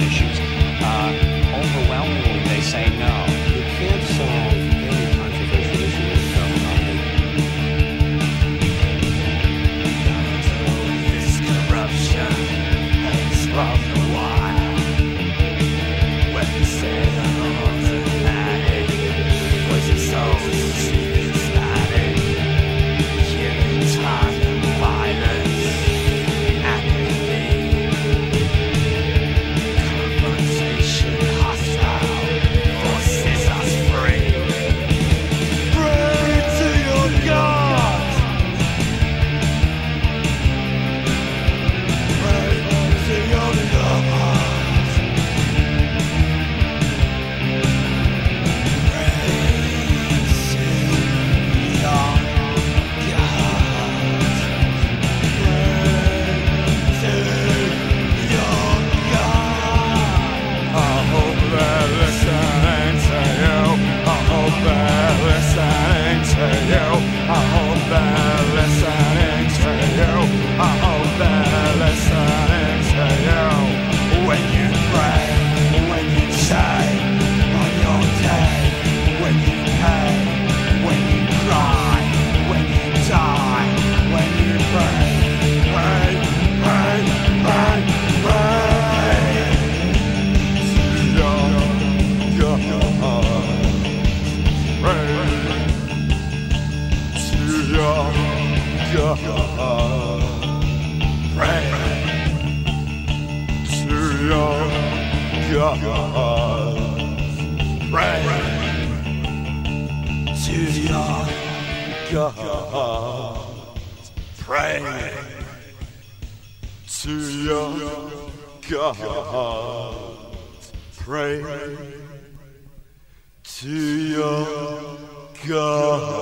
issues, overwhelmingly they say no. You can't solve any controversial issue without This corruption has robbed the wild. When the sailors at night was a soul seeking static, killing time and violence, apathy, confrontation, hostile, forces us free. Pray to your God. Pray to your God. When you pray, when you say, on your day, when you pay, when you cry, when you die, when you pray, pray, pray, pray, pray to your God. Pray to your God. Pray to your God. Pray to your God. Pray to your God. Pray to your God.